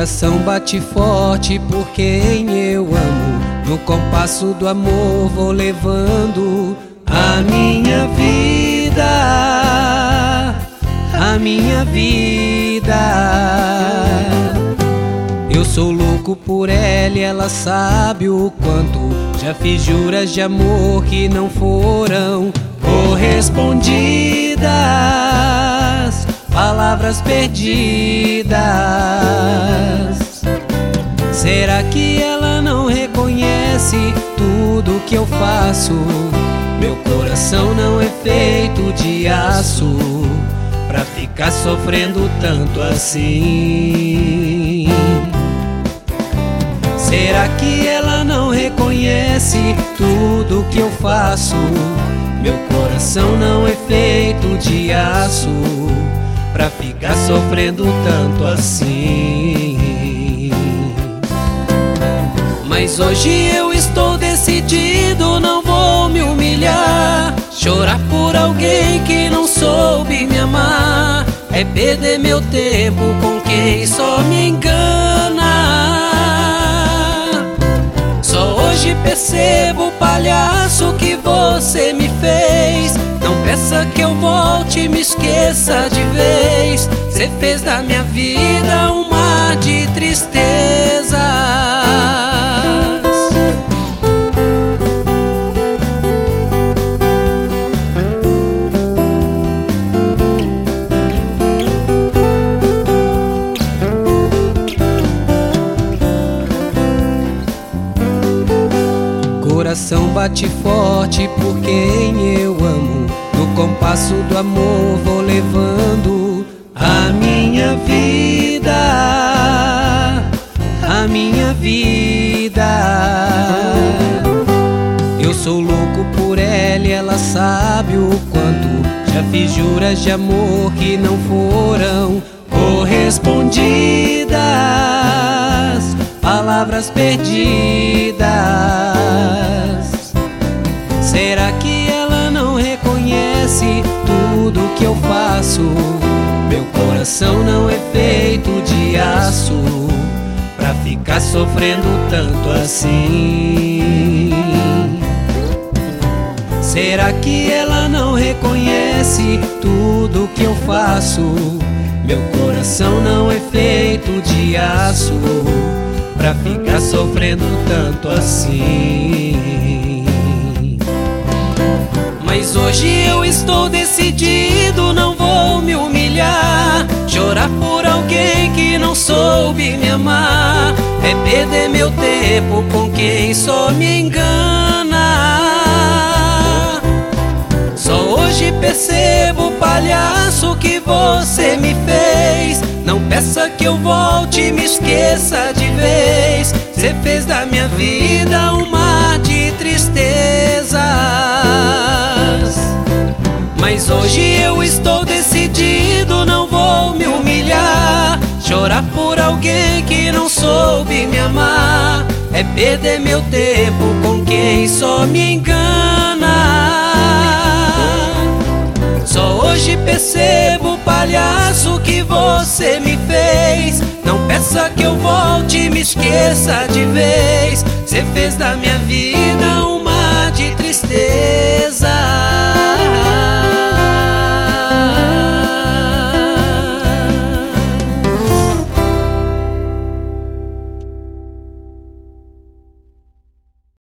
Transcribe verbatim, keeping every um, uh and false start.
Coração bate forte por quem eu amo. No compasso do amor vou levando a minha vida, a minha vida. Eu sou louco por ela e ela sabe o quanto já fiz juras de amor que não foram correspondidas, palavras perdidas. Será que ela não reconhece tudo que eu faço? Meu coração não é feito de aço pra ficar sofrendo tanto assim. Será que ela não reconhece tudo que eu faço? Meu coração não é feito de aço pra ficar sofrendo tanto assim. Mas hoje eu estou decidido, não vou me humilhar. Chorar por alguém que não soube me amar é perder meu tempo com quem só me engana. Só hoje percebo, palhaço, que você me fez. Não peça que eu volte e me esqueça de vez. Você fez da minha vida um mar de tristezas. Coração bate forte por quem eu amo. No compasso do amor vou levando a minha vida, a minha vida. Eu sou louco por ela e ela sabe o quanto já fiz juras de amor que não foram correspondidas, palavras perdidas. Será que ela não reconhece tudo que eu faço? Meu coração não é feito de aço pra ficar sofrendo tanto assim. Será que ela não reconhece tudo que eu faço? Meu coração não é feito de aço pra ficar sofrendo tanto assim. Mas hoje eu estou decidido, não vou me humilhar. Chorar por alguém que não soube me amar é perder meu tempo com quem só me engana. Só hoje percebo, palhaço, que você me fez. Não peça que eu volte e me esqueça de vez. Você fez da minha vida um mar de tristezas. Mas hoje eu estou decidido, não vou me humilhar. Chorar por alguém que não soube me amar é perder meu tempo com quem só me engana. Só hoje percebo, palhaço, que você me fez. Não peça que eu volte e me esqueça de vez. Você fez da minha